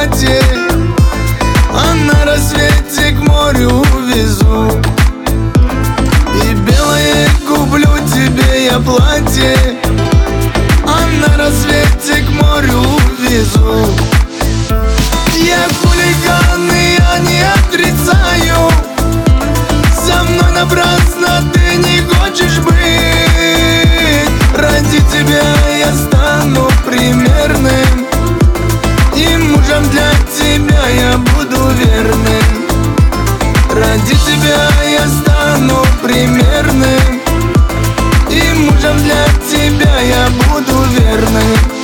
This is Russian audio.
платье, а на рассвете к морю увезу. И белое куплю тебе я платье, а на рассвете к морю увезу. Я хулиган, и я не отрицаю, со мной напрасно ты не хочешь быть. Ради тебя я стану примерным, и мужем для тебя я буду верным. Ради тебя я стану примерным, и мужем для тебя я буду верным.